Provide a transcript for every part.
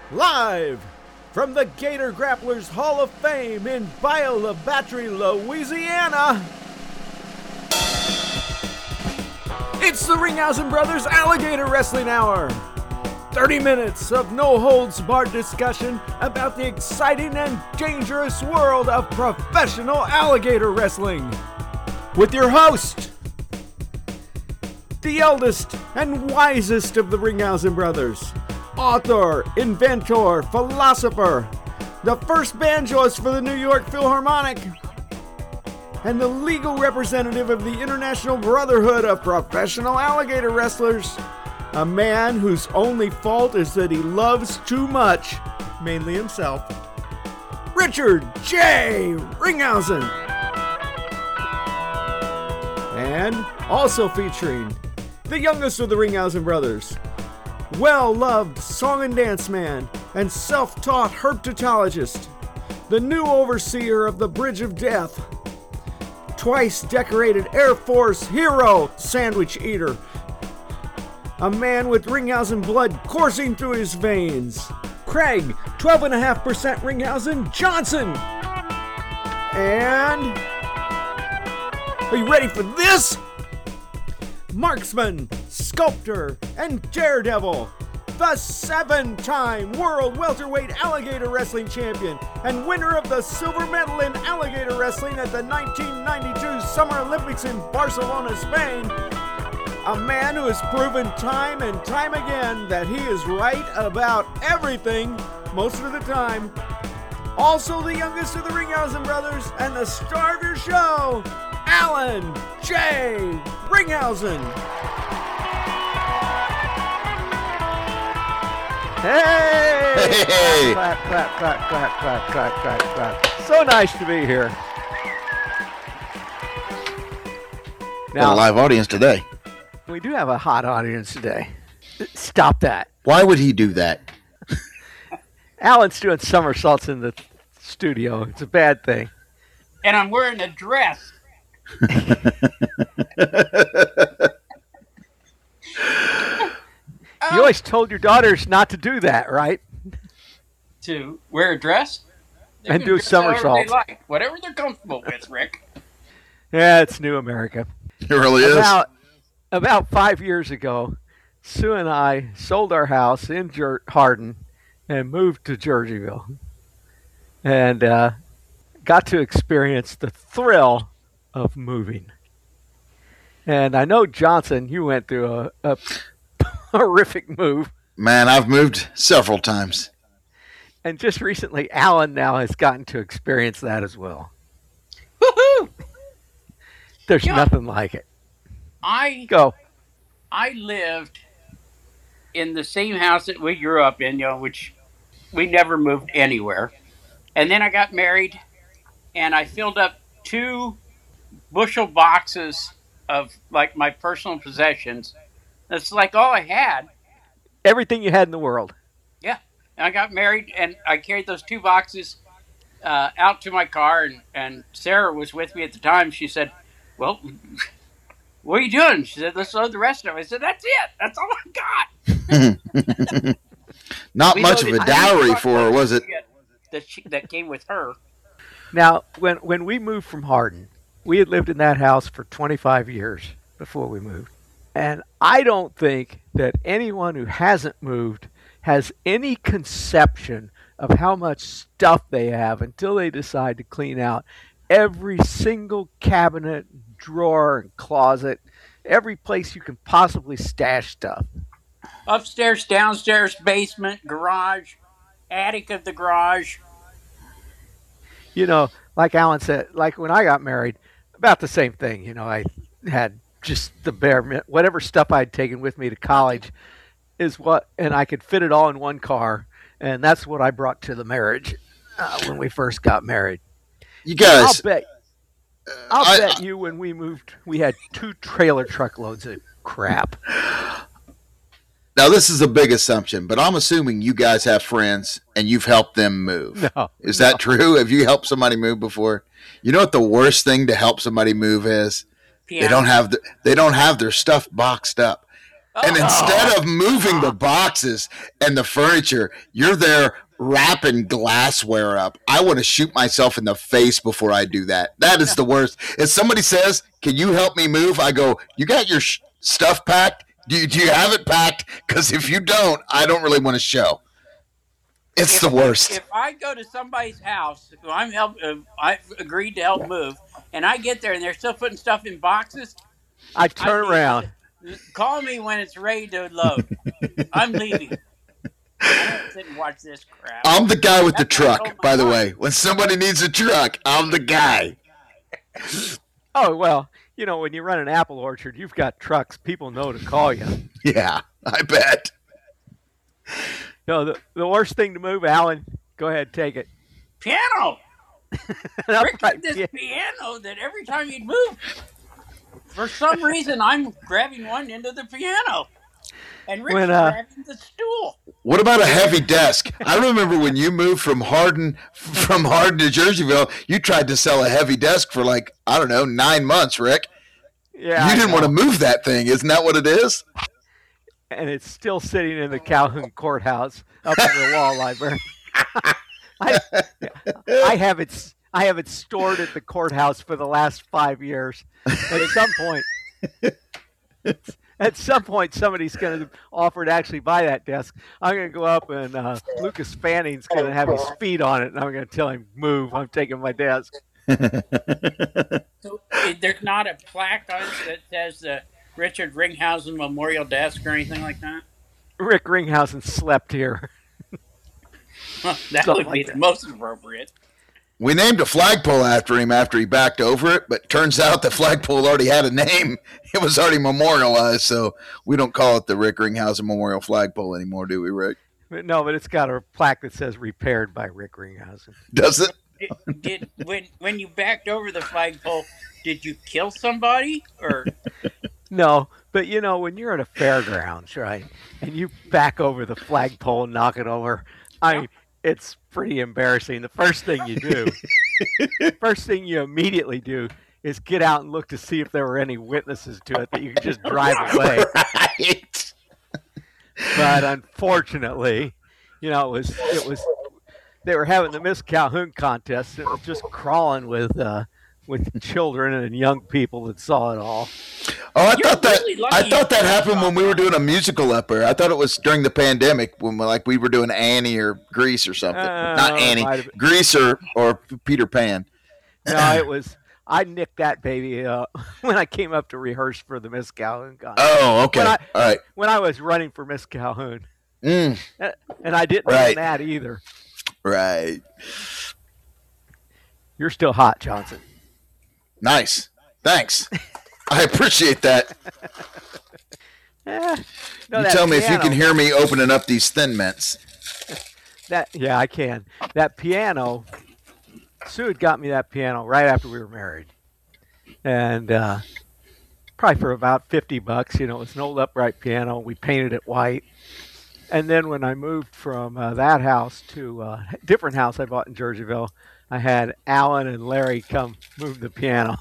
Live from the Gator Grapplers Hall of Fame in Bayou La Battery, Louisiana, it's the Ringhausen Brothers Alligator Wrestling Hour. 30 minutes of no-holds-barred discussion about the exciting and dangerous world of professional alligator wrestling. With your host, the eldest and wisest of the Ringhausen brothers, author, inventor, philosopher, the first banjoist for the New York Philharmonic, and the legal representative of the International Brotherhood of Professional Alligator Wrestlers, a man whose only fault is that he loves too much, mainly himself, Richard J. Ringhausen. And also featuring the youngest of the Ringhausen brothers, well-loved song and dance man and self-taught herpetologist, the new overseer of the Bridge of Death, twice decorated Air Force hero sandwich eater, a man with Ringhausen blood coursing through his veins, Craig 12.5% Ringhausen Johnson. And are you ready for this? Marksman, sculptor, and daredevil, the 7-time World Welterweight Alligator Wrestling Champion and winner of the silver medal in alligator wrestling at the 1992 Summer Olympics in Barcelona, Spain. A man who has proven time and time again that he is right about everything most of the time. Also the youngest of the Ringhausen brothers and the star of your show, Alan J. Ringhausen. Hey! Hey! Clap, clap, clap, clap, clap, clap, clap, clap. So nice to be here. Got a live audience today. We do have a hot audience today. Stop that. Why would he do that? Alan's doing somersaults in the studio. It's a bad thing. And I'm wearing a dress. You always told your daughters not to do that, right? To wear a dress? They And can do dress however somersaults. they like. Whatever they're comfortable with, Rick. Yeah, it's new America. It really is. About 5 years ago, Sue and I sold our house in Hardin and moved to Jerseyville. And got to experience the thrill of moving. And I know, Johnson, you went through a horrific move. Man, I've moved several times. And just recently, Alan now has gotten to experience that as well. Woohoo! There's Yeah. nothing like it. I Go. lived in the same house that we grew up in, which we never moved anywhere. And then I got married, and I filled up 2 bushel boxes of like my personal possessions. That's like all I had. Everything you had in the world. Yeah. And I got married, and I carried those 2 boxes out to my car, and Sarah was with me at the time. She said, well, what are you doing? She said, let's load the rest of it. I said, that's it. That's all I got. Not We much of loaded a dowry 2 for her, was it? that came with her. Now, when we moved from Hardin, we had lived in that house for 25 years before we moved. And I don't think that anyone who hasn't moved has any conception of how much stuff they have until they decide to clean out every single cabinet, drawer, and closet, every place you can possibly stash stuff. Upstairs, downstairs, basement, garage, attic of the garage. You know, like Alan said, like when I got married, about the same thing. You know, I had just the whatever stuff I'd taken with me to college and I could fit it all in one car. And that's what I brought to the marriage when we first got married. You guys, I'll bet you when we moved, we had 2 trailer truckloads of crap. now this is a big assumption, but I'm assuming you guys have friends and you've helped them move. No, Is that true? Have you helped somebody move before? You know what the worst thing to help somebody move is? Piano. They don't have their stuff boxed up. And instead of moving the boxes and the furniture, you're there wrapping glassware up. I want to shoot myself in the face before I do that. That is the worst. If somebody says, "Can you help me move?" I go, "You got your stuff packed? Do you have it packed? Because if you don't, I don't really want to show." It's the worst. If I go to somebody's house who I've agreed to help move, and I get there and they're still putting stuff in boxes, I turn around. Call me when it's ready to load. I'm leaving. I don't sit and watch this crap. I'm the guy with the truck, by the way. When somebody needs a truck, I'm the guy. Oh, well, when you run an apple orchard, you've got trucks. People know to call you. Yeah, I bet. Oh, The worst thing to move, Alan, go ahead, take it. Piano! Rick had this piano that every time he'd move, for some reason, I'm grabbing one end of the piano. And Rick's grabbing the stool. What about a heavy desk? I remember when you moved from Hardin to Jerseyville, you tried to sell a heavy desk for 9 months, Rick. Yeah, you didn't want to move that thing. Isn't that what it is? And it's still sitting in the Calhoun courthouse up in the law library. I have it stored at the courthouse for the last 5 years. At some point, somebody's going to offer to actually buy that desk. I'm going to go up and Lucas Fanning's going to have his feet on it, and I'm going to tell him, "Move! I'm taking my desk." So there's not a plaque on it that says Richard Ringhausen Memorial Desk or anything like that? Rick Ringhausen slept here. That would be the most appropriate. We named a flagpole after him after he backed over it, but turns out the flagpole already had a name. It was already memorialized, so we don't call it the Rick Ringhausen Memorial Flagpole anymore, do we, Rick? No, but it's got a plaque that says "Repaired by Rick Ringhausen." Does it? When you backed over the flagpole, did you kill somebody or? No, but when you're at a fairgrounds, right, and you back over the flagpole and knock it over, it's pretty embarrassing. The first thing you immediately do is get out and look to see if there were any witnesses to it that you could just drive away. Right. But unfortunately, it was they were having the Miss Calhoun contest, and it was just crawling with children and young people that saw it all. Oh, I thought that happened when we were doing a musical up there. I thought it was during the pandemic when we were doing Annie or Grease or something. Not Annie, Grease or Peter Pan. No, it was. I nicked that baby when I came up to rehearse for the Miss Calhoun contest. Oh, okay. All right. When I was running for Miss Calhoun. And I didn't know that either. Right. You're still hot, Johnson. Nice. Thanks. I appreciate that. You tell me if you can hear me opening up these Thin Mints. Yeah, I can. That piano, Sue had got me that piano right after we were married. And probably for about $50. It was an old upright piano. We painted it white. And then when I moved from that house to a different house I bought in Jerseyville, I had Alan and Larry come move the piano.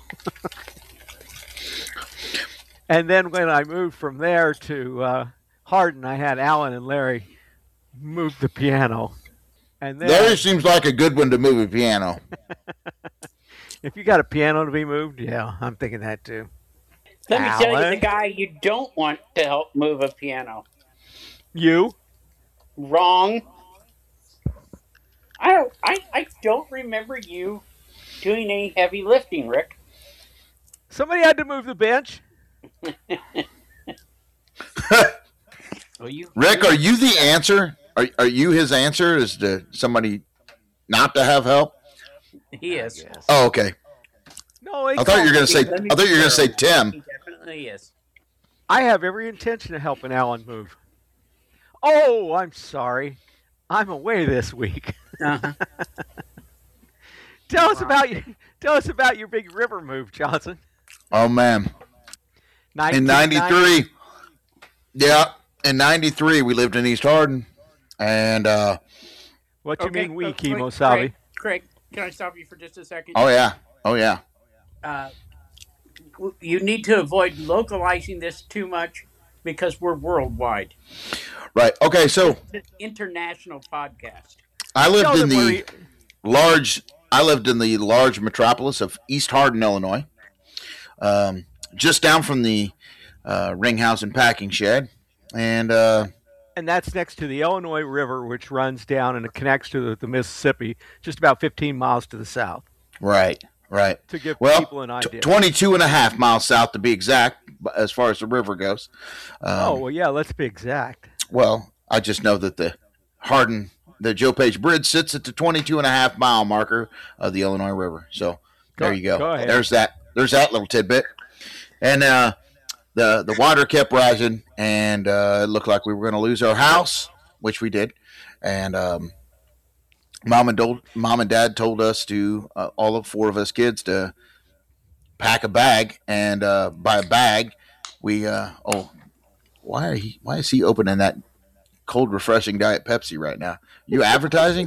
And then when I moved from there to Hardin, I had Alan and Larry move the piano. And then, Larry seems like a good one to move a piano. If you got a piano to be moved, yeah, I'm thinking that too. Let me tell you the guy you don't want to help move a piano. You? Wrong. I don't remember you doing any heavy lifting, Rick. Somebody had to move the bench. Rick, are you the answer? Are you his answer? Is to somebody not to have help? He is. Oh, okay. No, I thought you were going to say. I thought you were going to say Tim. He definitely is. I have every intention of helping Alan move. Oh, I'm sorry. I'm away this week. Uh-huh. Tell us about your big river move, Johnson. Oh man. In 93. Yeah, in 93 we lived in East Hardin. And what do you mean we, Kimosabe? Craig, can I stop you for just a second? Oh yeah. You need to avoid localizing this too much. because we're worldwide. Right. Okay. So It's an international podcast. I lived Tell in them where the large. I lived in the large metropolis of East Hardin, Illinois, just down from the Ringhausen packing shed, and and that's next to the Illinois River, which runs down and it connects to the Mississippi, just about 15 miles to the south. right. To give Well, people an idea. 22 and a half miles south to be exact, as far as the river goes. Oh, well, yeah, let's be exact. Well, I just know that the Joe Page Bridge sits at the 22 and a half mile marker of the Illinois River. So there you go. Go ahead. There's that little tidbit. And the water kept rising, and it looked like we were going to lose our house, which we did. And Mom and Dad told us to all of four of us kids to pack a bag, and by a bag we why is he opening that cold refreshing Diet Pepsi right now? You advertising?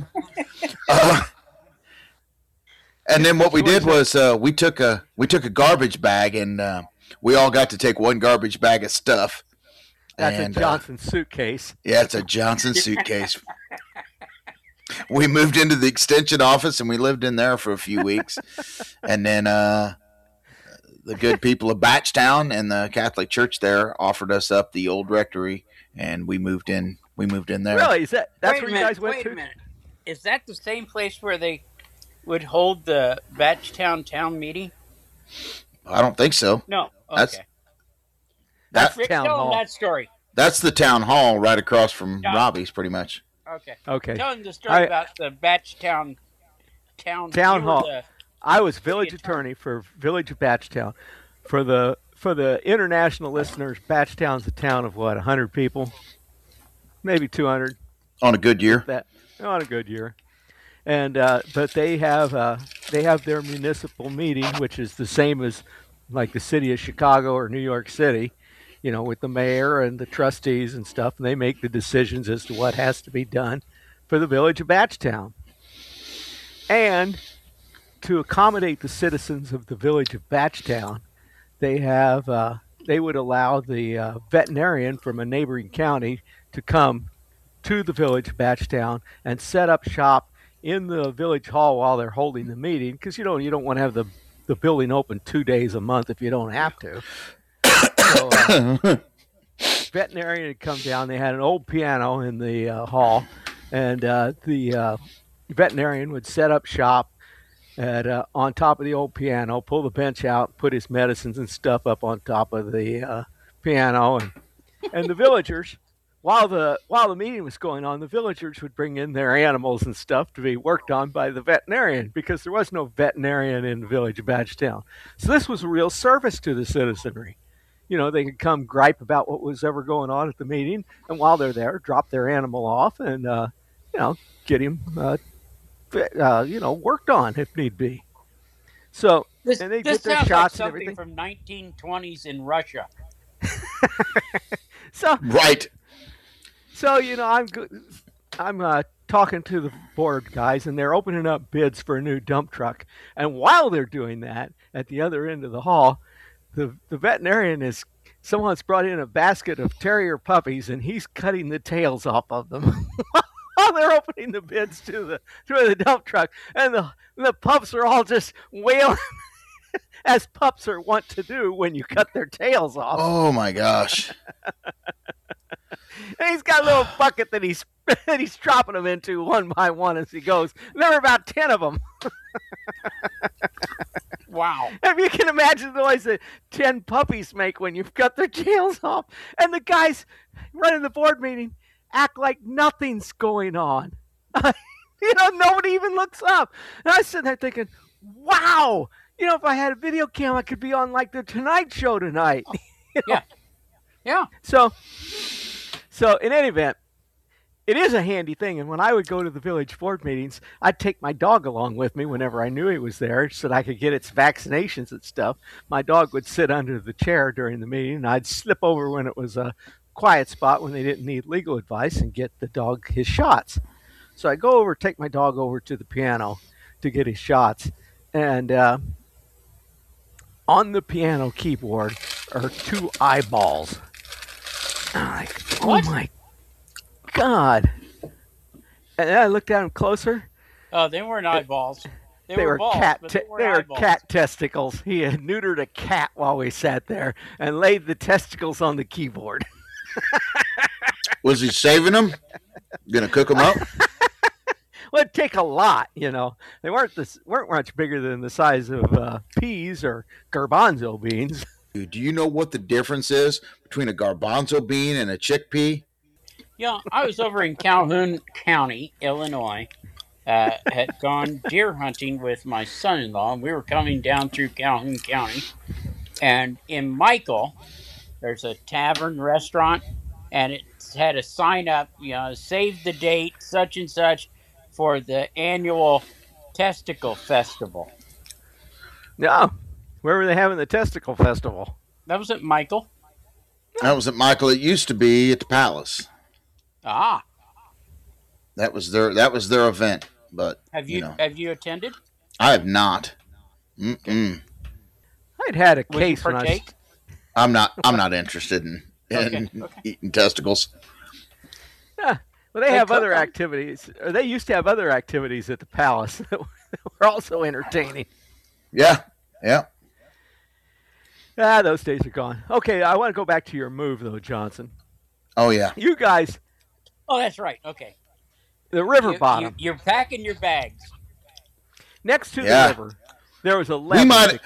And then what we did was we took a garbage bag, and we all got to take one garbage bag of stuff. That's And, a Johnson suitcase. Yeah, it's a Johnson suitcase. We moved into the extension office, and we lived in there for a few weeks. And then the good people of Batchtown and the Catholic Church there offered us up the old rectory, and we moved in. We moved in there. Really? That's Wait where a you guys went Wait to? a minute. Is that the same place where they would hold the Batchtown town meeting? I don't think so. No. That's- Okay. That Rick, town tell hall. him that story. That's the town hall right across from Yeah. Robbie's, pretty much. Okay. Okay. Tell him the story about the Batchtown town you were hall. the- I was village City attorney for Village of Batchtown. For the international listeners, Batchtown's a town of what, 100 people, maybe 200. On a good year. That on a good year, and but they have their municipal meeting, which is the same as like the city of Chicago or New York City, with the mayor and the trustees and stuff, and they make the decisions as to what has to be done for the Village of Batchtown. And to accommodate the citizens of the Village of Batchtown, they would allow the veterinarian from a neighboring county to come to the Village of Batchtown and set up shop in the village hall while they're holding the meeting, because you don't want to have the building open 2 days a month if you don't have to. So, veterinarian had come down. They had an old piano in the hall, and the veterinarian would set up shop on top of the old piano, pull the bench out, put his medicines and stuff up on top of the piano, and the villagers, while the meeting was going on, the villagers would bring in their animals and stuff to be worked on by the veterinarian, because there was no veterinarian in the Village of Batchtown. So this was a real service to the citizenry. They could come gripe about what was ever going on at the meeting, and while they're there, drop their animal off and get him worked on if need be. So and they This get their sounds shots like and something everything. from 1920s in Russia. So Right. I'm talking to the board guys, and they're opening up bids for a new dump truck. And while they're doing that, at the other end of the hall, the veterinarian someone's brought in a basket of terrier puppies, and he's cutting the tails off of them while they're opening the bids to the dump truck, and the pups are all just wailing as pups are wont to do when you cut their tails off. Oh my gosh. And he's got a little bucket that he's dropping them into one by one as he goes. And there were about 10 of them. Wow. If you can imagine the noise that 10 puppies make when you've cut their tails off. And the guys running the board meeting act like nothing's going on. Nobody even looks up. And I was sitting there thinking, wow, if I had a video cam, I could be on like the Tonight Show tonight. Yeah. So in any event, it is a handy thing. And when I would go to the village board meetings, I'd take my dog along with me whenever I knew he was there so that I could get its vaccinations and stuff. My dog would sit under the chair during the meeting, and I'd slip over when it was a quiet spot when they didn't need legal advice and get the dog his shots. So I go over, take my dog over to the piano to get his shots. And on the piano keyboard are two eyeballs. I'm like, oh What? my God. And then I looked at them closer. Oh, they weren't eyeballs. They were balls, cat. but they weren't They were eyeballs. cat testicles. He had neutered a cat while we sat there and laid the testicles on the keyboard. Was he saving them? Gonna cook them up? Well, it'd take a lot, you know. They weren't much bigger than the size of peas or garbanzo beans. Do you know what the difference is between a garbanzo bean and a chickpea? Yeah, I was over in Calhoun County, Illinois. Had gone deer hunting with my son-in-law, and we were coming down through Calhoun County. And in Michael, there's a tavern restaurant, and it had a sign up, save the date, such and such, for the annual testicle festival. No, where were they having the testicle festival? That was at Michael. That was at Michael. It used to be at the Palace. Ah, That was their event. But have you attended? I have not. Mm-mm. I'd had a Would you case when I was, partake? I'm not interested in Okay. eating testicles. yeah, well, they They have cook other 'em. activities. Or they used to have other activities at the palace that were also entertaining. Yeah, yeah. Ah, those days are gone. Okay, I want to go back to your move though, Johnson. Oh yeah. You guys, Oh, that's right. Okay. the river bottom You're packing your bags. next to Yeah. the river, there was a levee.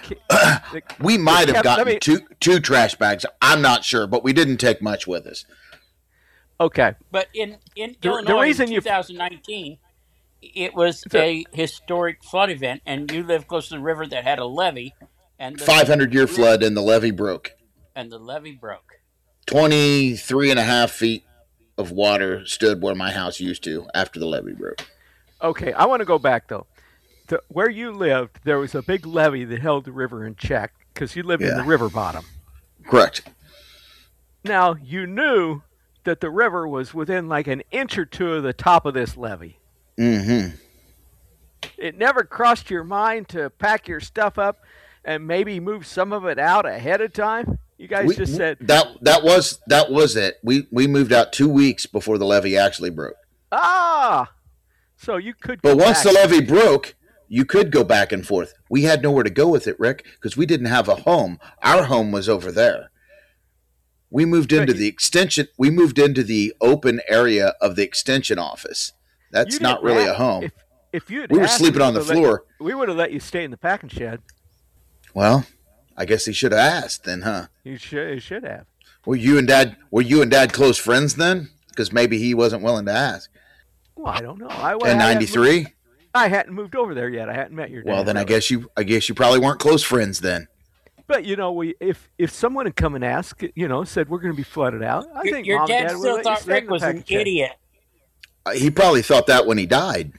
We might have kept- let gotten me- two trash bags. I'm not sure, but we didn't take much with us. Okay, But in The Illinois reason in you- 2019, it was a historic flood event, and you live close to the river that had a levee, and the 500-year flood and the levee broke. and the levee broke. 23 and a half feet of water stood where my house used to after the levee broke. okay. I want to go back though. Where you lived, there was a big levee that held the river in check because you lived in Yeah. the river bottom. Correct. Now you knew that the river was within like an inch or two of the top of this levee. Mm-hmm. It never crossed your mind to pack your stuff up and maybe move some of it out ahead of time. You guys just said, that was it. We moved out 2 weeks before the levee actually broke. ah, so you could. But go once back. the levee broke, you could go back and forth. We had nowhere to go with it, Rick, because we didn't have a home. Our home was over there. We moved into the extension. We moved into the open area of the extension office. That's You not didn't really have- a home. If you We were sleeping on the floor. We would have let you stay in the packing shed. Well, I guess he should have asked then, huh? You should have. Were you and Dad close friends then? Because maybe he wasn't willing to ask. Well, I don't know. In '93. I hadn't moved over there yet. I hadn't met your dad. Well, then I really. guess you probably weren't close friends then. But if someone had come and asked, said we're going to be flooded out, I think Your Mom and dad Dad would still let you thought stay in Rick the was an packing shed. idiot. He probably thought that when he died.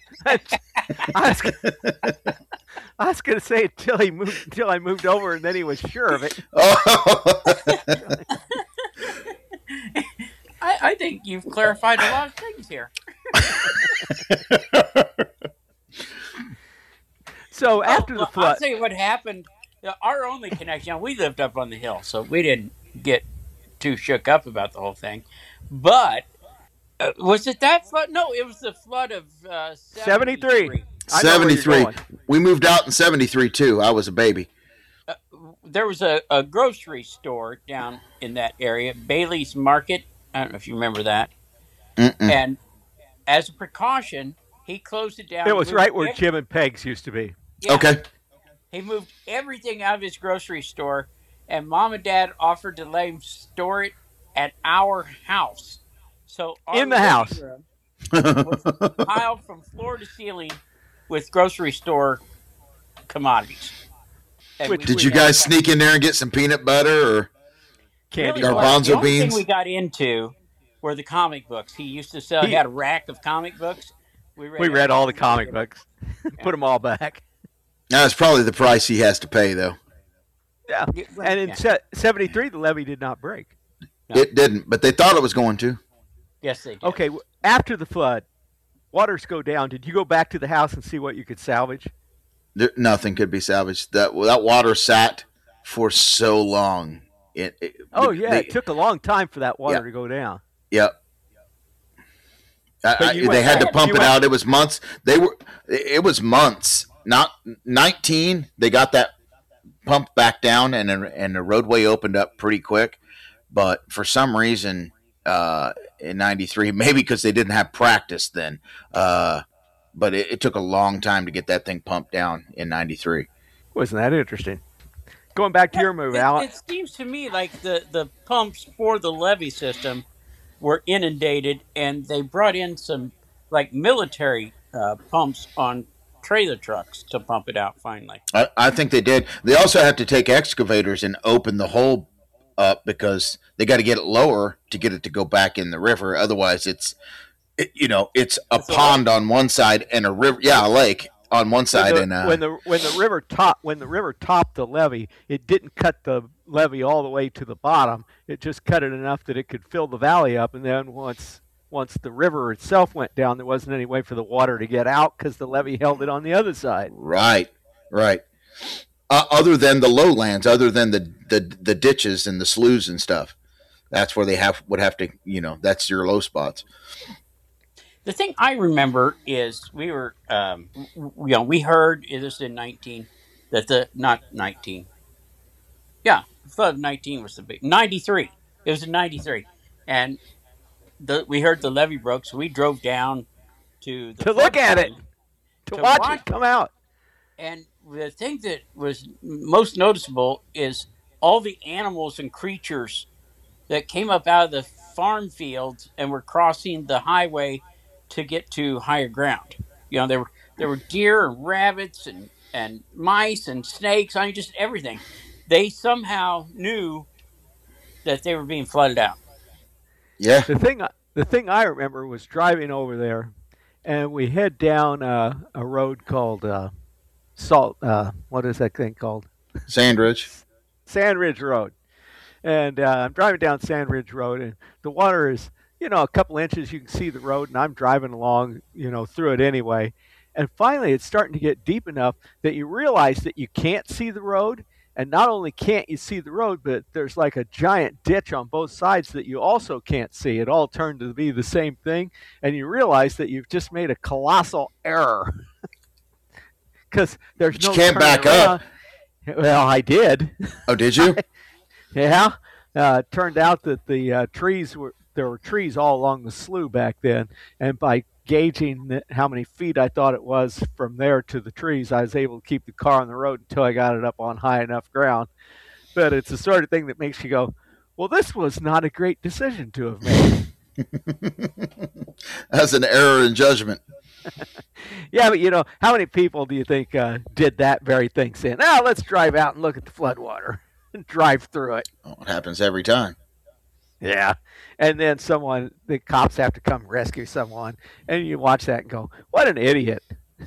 I was going to say until I moved over, and then he was sure of it. Oh. I think you've clarified a lot of things here. So after the I'll flood, tell you what happened. Our only connection, we lived up on the hill, so we didn't get too shook up about the whole thing. But was it that flood? No, it was the flood of 73. I know where you're 73. going. We moved out in 73 too. I was a baby. There was a grocery store down in that area, Bailey's Market. I don't know if you remember that. Mm-mm. And as a precaution, he closed it down. It was moved right where ev- Jim and Peg's used to be. Yeah. Okay. He moved everything out of his grocery store, and Mom and Dad offered to let him store it at our house. So our In the living house. room was piled from floor to ceiling with grocery store commodities. And Which- we Did would you have guys fun. sneak in there and get some peanut butter or Candy Really, bar. Garbanzo the only beans? thing we got into were the comic books. He used to sell. He had a rack of comic books. We read all the comic books, put them all back. That's probably the price he has to pay, though. Yeah. Yeah, And in yeah. 73, the levee did not break. No. It didn't, but they thought it was going to. Yes, they did. Okay, after the flood, waters go down. Did you go back to the house and see what you could salvage? Nothing could be salvaged. That water sat for so long. It took a long time for that water to go down. Yep. They had to pump it out. It was months. It was months. Not 19. They got that pumped back down, and the roadway opened up pretty quick. But for some reason, in '93, maybe because they didn't have practice then, but it took a long time to get that thing pumped down in '93. Wasn't that interesting? Going back to your move, Al. It seems to me like the pumps for the levee system were inundated, and they brought in some like military pumps on trailer trucks to pump it out finally. I think they did. They also had to take excavators and open the hole up because they got to get it lower to get it to go back in the river. Otherwise, it's a pond on one side and a river, a lake on one side. When the river topped the levee, it didn't cut the levee all the way to the bottom. It just cut it enough that it could fill the valley up, and then once the river itself went down, there wasn't any way for the water to get out because the levee held it on the other side. Right. Other than the lowlands, other than the ditches and the sloughs and stuff, that's where they would have to. That's your low spots. The thing I remember is we were, we heard this in 19 flood of 19 was the big 93. It was in 93, and we heard the levee broke, so we drove down to look at it, to watch it come out. And the thing that was most noticeable is all the animals and creatures that came up out of the farm fields and were crossing the highway to get to higher ground. There were deer and rabbits and mice and snakes. I mean, just everything. They somehow knew that they were being flooded out. Yeah. The thing I remember was driving over there, and we head down a road called what is that thing called? Sandridge Road. And I'm driving down Sandridge Road, and the water is, a couple inches. You can see the road, and I'm driving along, through it anyway. And finally, it's starting to get deep enough that you realize that you can't see the road. And not only can't you see the road, but there's like a giant ditch on both sides that you also can't see. It all turned to be the same thing. And you realize that you've just made a colossal error. Because there's no. You can't back up. Well, I did. Oh, did you? Yeah. Turned out that there were trees all along the slough back then, and by gauging how many feet I thought it was from there to the trees, I was able to keep the car on the road until I got it up on high enough ground. But it's the sort of thing that makes you go, well, this was not a great decision to have made. That's an error in judgment. Yeah, but how many people do you think did that very thing, saying, let's drive out and look at the floodwater and drive through it? Oh, it happens every time. Yeah. And then the cops have to come rescue someone, and you watch that and go, what an idiot.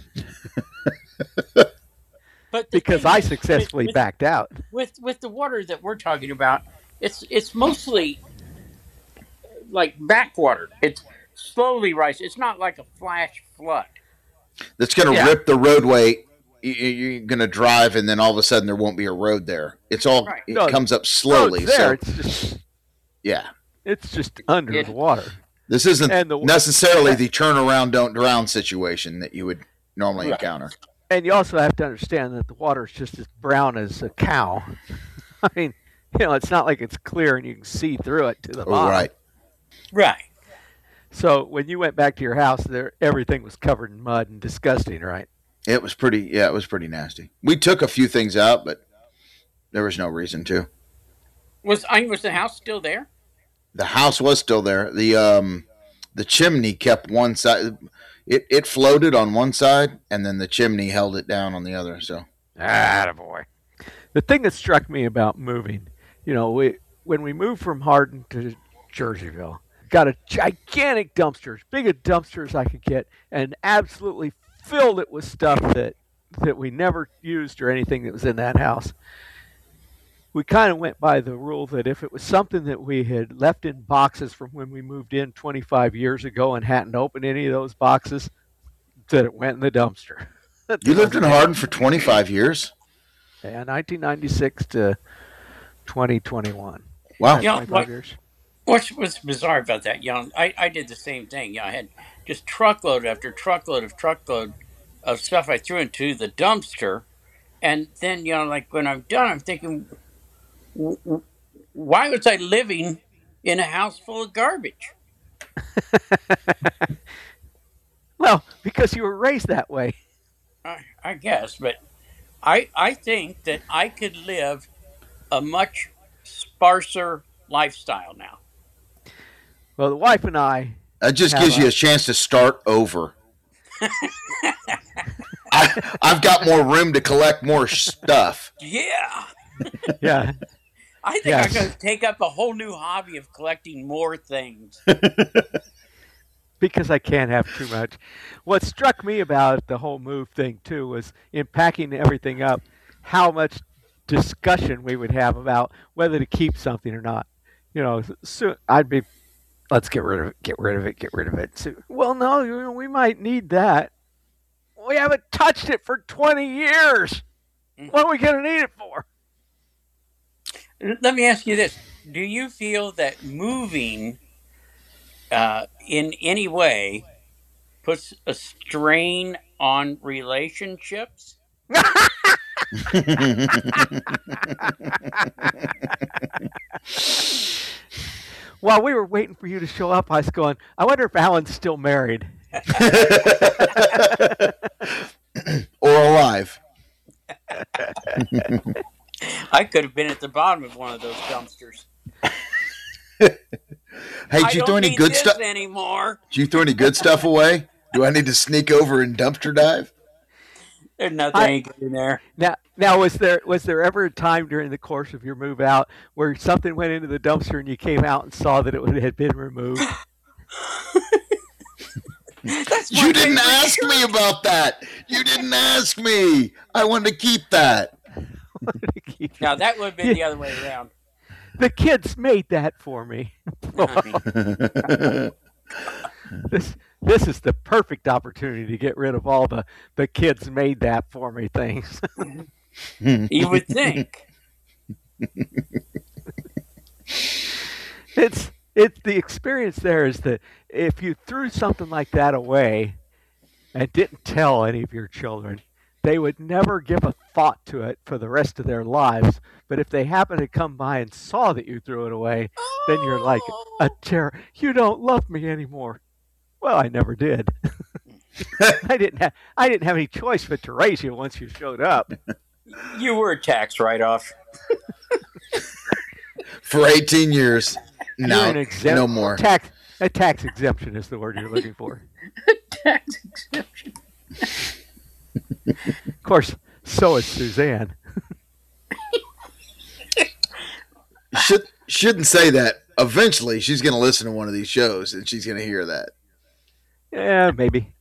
But because I successfully backed out. With the water that we're talking about, it's mostly like backwater. It's slowly rising. It's not like a flash flood. That's going to rip the roadway. You're going to drive, and then all of a sudden there won't be a road there. It's all right. It comes up slowly. There. It's just It's just under the water. This isn't necessarily the turn around, don't drown situation that you would normally encounter. And you also have to understand that the water is just as brown as a cow. I mean, it's not like it's clear and you can see through it to the bottom. Right. So when you went back to your house, everything was covered in mud and disgusting, right? It was pretty nasty. We took a few things out, but there was no reason to. Was the house still there? The house was still there. The chimney kept one side. It floated on one side, and then the chimney held it down on the other. So, attaboy. The thing that struck me about moving, when we moved from Hardin to Jerseyville, got a gigantic dumpster, as big a dumpster as I could get, and absolutely filled it with stuff that we never used or anything that was in that house. We kind of went by the rule that if it was something that we had left in boxes from when we moved in 25 years ago and hadn't opened any of those boxes, that it went in the dumpster. You lived in Hardin for 25 years? Yeah, 1996 to 2021. Wow. You know, 25 years. what's bizarre about that? You know, I did the same thing. I had just truckload after truckload of stuff I threw into the dumpster, and then like when I'm done, I'm thinking, why was I living in a house full of garbage? Well, because you were raised that way. I guess, but I think that I could live a much sparser lifestyle now. Well, the wife and I That just have gives you a chance to start over. I've got more room to collect more stuff. Yeah. yeah. I think Yes. I'm going to take up a whole new hobby of collecting more things. Because I can't have too much. What struck me about the whole move thing too was in packing everything up, how much discussion we would have about whether to keep something or not. You know, so I'd be, let's get rid of it, get rid of it, get rid of it. So, well, no, we might need that. We haven't touched it for 20 years. What are we going to need it for? Let me ask you this. Do you feel that moving in any way puts a strain on relationships? While we were waiting for you to show up, I was going, I wonder if Alan's still married. Or alive. I could have been at the bottom of one of those dumpsters. Hey, I did you don't throw any need good this stuff? anymore. Did you throw any good stuff away? Do I need to sneak over and dumpster dive? There's nothing good in there. Now, was there ever a time during the course of your move out where something went into the dumpster and you came out and saw that it had been removed? You didn't ask me about that. You didn't ask me. I wanted to keep that. Now that would have been the other way around. The kids made that for me. This is the perfect opportunity to get rid of all the kids made that for me things. You would think. It's the experience there is that if you threw something like that away and didn't tell any of your children, they would never give a thought to it for the rest of their lives. But if they happen to come by and saw that you threw it away, then you're like a terror. You don't love me anymore. Well, I never did. I didn't have any choice but to raise you once you showed up. You were a tax write-off. For 18 years. No, no more. A tax exemption is the word you're looking for. Tax exemption. Of course, so is Suzanne. Shouldn't say that. Eventually, she's going to listen to one of these shows and she's going to hear that. Yeah, maybe.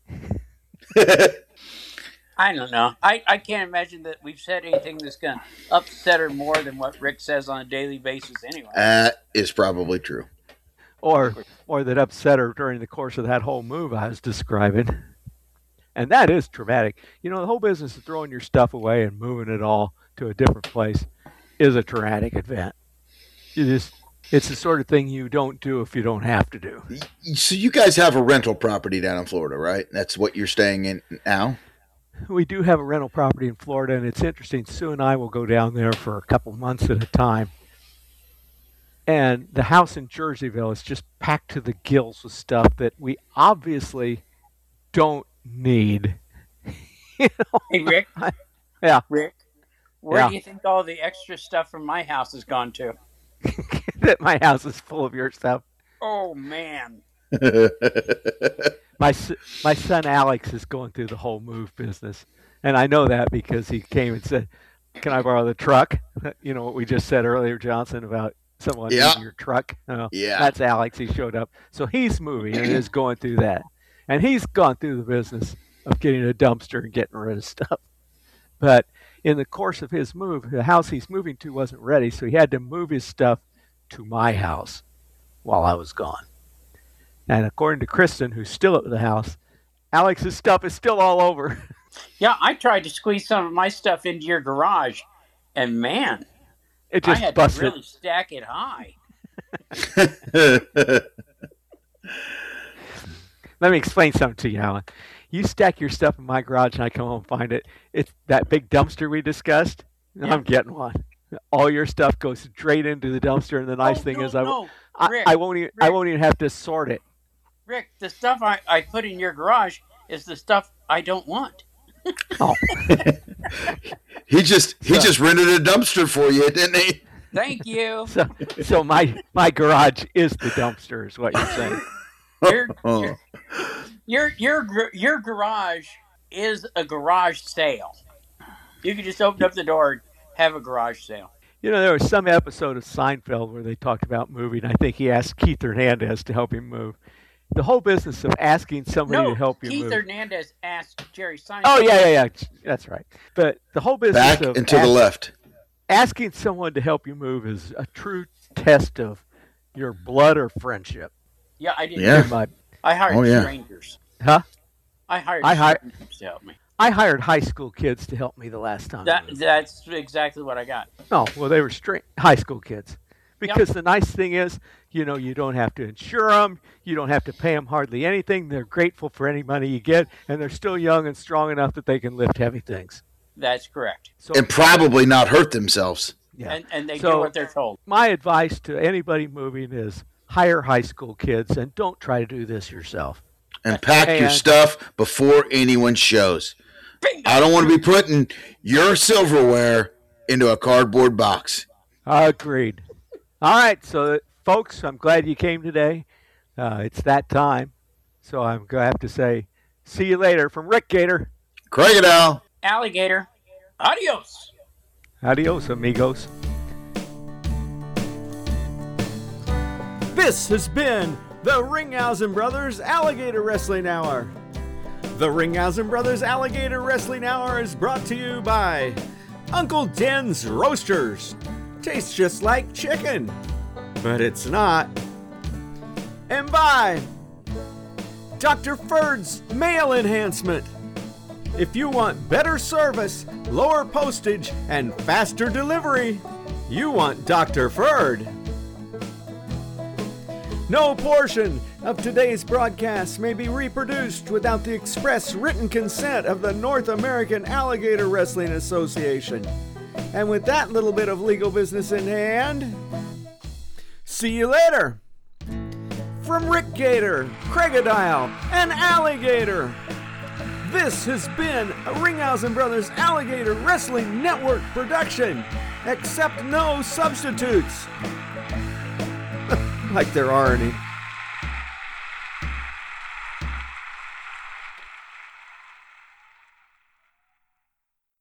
I don't know. I can't imagine that we've said anything that's going to upset her more than what Rick says on a daily basis anyway. That is probably true. Or that upset her during the course of that whole move I was describing. And that is traumatic. You know, the whole business of throwing your stuff away and moving it all to a different place is a traumatic event. It's the sort of thing you don't do if you don't have to do. So you guys have a rental property down in Florida, right? That's what you're staying in now? We do have a rental property in Florida, and it's interesting. Sue and I will go down there for a couple months at a time. And the house in Jerseyville is just packed to the gills with stuff that we obviously don't need. You know? Hey, Rick? Yeah. Rick, where do you think all the extra stuff from my house has gone to? That my house is full of your stuff. Oh, man. My son Alex is going through the whole move business. And I know that because he came and said, can I borrow the truck? You know what we just said earlier, Johnson, about someone needing your truck? Yeah. That's Alex. He showed up. So he's moving and is going through that. And he's gone through the business of getting a dumpster and getting rid of stuff. But in the course of his move, the house he's moving to wasn't ready, so he had to move his stuff to my house while I was gone. And according to Kristen, who's still at the house, Alex's stuff is still all over. Yeah, I tried to squeeze some of my stuff into your garage, and man, It I just had busted. to really stack it high. Let me explain something to you, Alan. You stack your stuff in my garage and I come home and find it. It's that big dumpster we discussed. Yeah. I'm getting one. All your stuff goes straight into the dumpster, and the nice thing is Rick, I won't even have to sort it. Rick, the stuff I put in your garage is the stuff I don't want. Oh. He just rented a dumpster for you, didn't he? Thank you. So my garage is the dumpster, is what you're saying. Your garage is a garage sale. You can just open up the door and have a garage sale. You know, there was some episode of Seinfeld where they talked about moving. I think he asked Keith Hernandez to help him move. The whole business of asking somebody to help you Keith move. Hernandez asked Jerry Seinfeld. Oh, yeah. That's right. But the whole business Back of and to the left. asking someone to help you move is a true test of your blood or friendship. Yeah, I did. Yeah. I hired strangers. Huh? I hired strangers to help me. I hired high school kids to help me the last time. That's exactly what I got. Oh, well, they were high school kids. Because the nice thing is, you know, you don't have to insure them. You don't have to pay them hardly anything. They're grateful for any money you get, and they're still young and strong enough that they can lift heavy things. That's correct. So, And probably not hurt themselves. yeah. And they do what they're told. My advice to anybody moving is hire high school kids and don't try to do this yourself. And pack your stuff before anyone shows. Bingo! I don't want to be putting your silverware into a cardboard box. Agreed. All right, so folks, I'm glad you came today. It's that time. So I'm going to have to say, see you later from Rick Gator. Crocodile. Alligator. Adios. Adios, amigos. This has been the Ringhausen Brothers Alligator Wrestling Hour. The Ringhausen Brothers Alligator Wrestling Hour is brought to you by Uncle Den's Roasters. Tastes just like chicken, but it's not. And by Dr. Ferd's Mail Enhancement. If you want better service, lower postage, and faster delivery, you want Dr. Ferd. No portion of today's broadcast may be reproduced without the express written consent of the North American Alligator Wrestling Association. And with that little bit of legal business in hand, see you later. From Rick Gator, Crocodile, and Alligator, this has been a Ringhausen Brothers Alligator Wrestling Network production. Accept no substitutes. Like there are any.